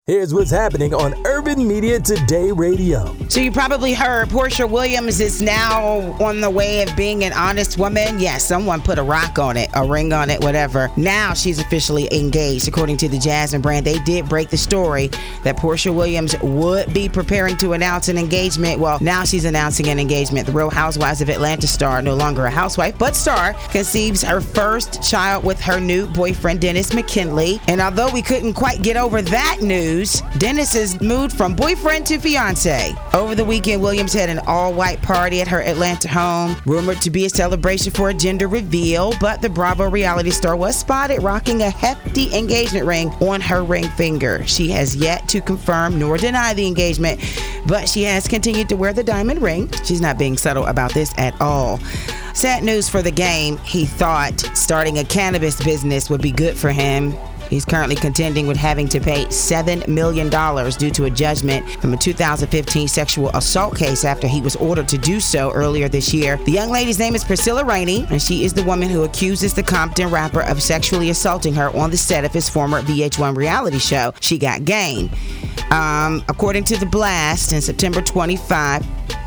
Here's what's happening on Urban Media Today Radio. So you probably heard Portia Williams is now on the way of being an honest woman. Yes, someone put a rock on it, a ring on it, whatever. Now she's officially engaged. According to the Jasmine brand, they did break the story that Portia Williams would be preparing to announce an engagement. Well, now she's announcing an engagement. The Real Housewives of Atlanta star, no longer a housewife, but star, conceives her first child with her new boyfriend, Dennis McKinley. And although we couldn't quite get over that news, Dennis has moved from boyfriend to fiance. Over the weekend, Williams had an all-white party at her Atlanta home, rumored to be a celebration for a gender reveal, but the Bravo reality star was spotted rocking a hefty engagement ring on her ring finger. She has yet to confirm nor deny the engagement, but she has continued to wear the diamond ring. She's not being subtle about this at all. Sad news for the game. He thought starting a cannabis business would be good for him. He's currently contending with having to pay $7 million due to a judgment from a 2015 sexual assault case after he was ordered to do so earlier this year. The young lady's name is Priscilla Rainey, and she is the woman who accuses the Compton rapper of sexually assaulting her on the set of his former VH1 reality show, She Got Game. According to The Blast, in September 25,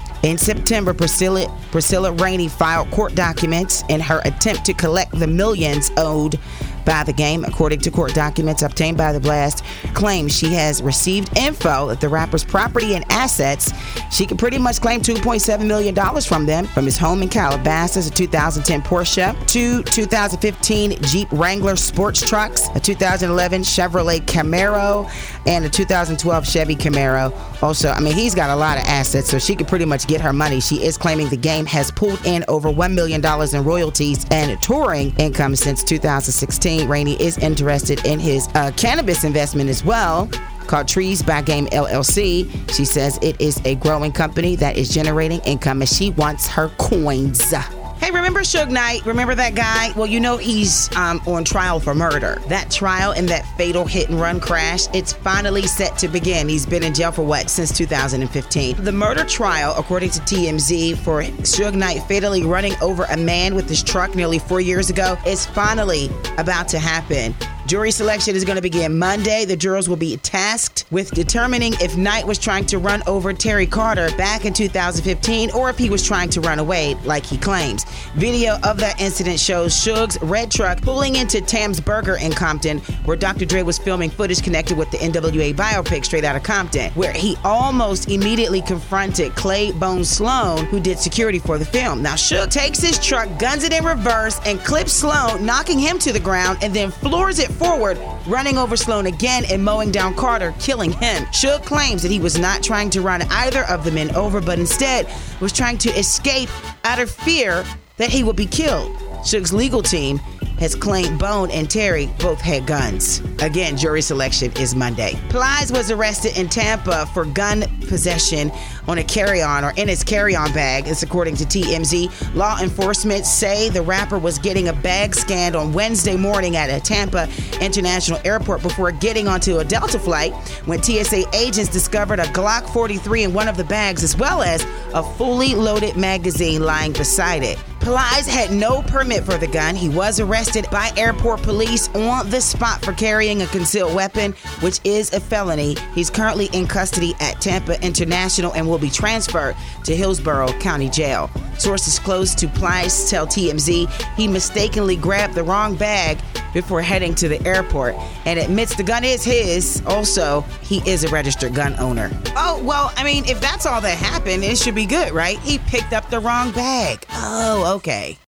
Priscilla Rainey filed court documents in her attempt to collect the millions owed by the game. According to court documents obtained by The Blast, claims she has received info that the rapper's property and assets, she can pretty much claim $2.7 million from them, from his home in Calabasas, a 2010 Porsche, two 2015 Jeep Wrangler sports trucks, a 2011 Chevrolet Camaro, and a 2012 Chevy Camaro. Also, he's got a lot of assets, so she could pretty much get her money. She is claiming the game has pulled in over $1 million in royalties and touring income since 2016. Rainey is interested in his cannabis investment as well, called Trees by Game LLC. She says it is a growing company that is generating income, and she wants her coins. Hey, remember Suge Knight? Remember that guy? Well, he's on trial for murder. That trial in that fatal hit-and-run crash, it's finally set to begin. He's been in jail for since 2015. The murder trial, according to TMZ, for Suge Knight fatally running over a man with his truck nearly 4 years ago, is finally about to happen. Jury selection is going to begin Monday. The jurors will be tasked with determining if Knight was trying to run over Terry Carter back in 2015 or if he was trying to run away like he claims. Video of that incident shows Suge's red truck pulling into Tam's Burger in Compton, where Dr. Dre was filming footage connected with the NWA biopic Straight Outta Compton, where he almost immediately confronted Clay Bone Sloan, who did security for the film. Now, Suge takes his truck, guns it in reverse, and clips Sloan, knocking him to the ground, and then floors it forward, running over Sloan again and mowing down Carter, killing him. Suge claims that he was not trying to run either of the men over, but instead was trying to escape out of fear that he would be killed. Suge's legal team has claimed Bone and Terry both had guns. Again, jury selection is Monday. Plies was arrested in Tampa for gun possession on a carry-on or in his carry-on bag. It's according to TMZ. Law enforcement say the rapper was getting a bag scanned on Wednesday morning at a Tampa International Airport before getting onto a Delta flight when TSA agents discovered a Glock 43 in one of the bags, as well as a fully loaded magazine lying beside it. Plies had no permit for the gun. He was arrested by airport police on the spot for carrying a concealed weapon, which is a felony. He's currently in custody at Tampa International and will be transferred to Hillsborough County Jail. Sources close to Plies tell TMZ he mistakenly grabbed the wrong bag before heading to the airport and admits the gun is his. Also, he is a registered gun owner. Oh, well, if that's all that happened, it should be good, right? He picked up the wrong bag. Oh, okay.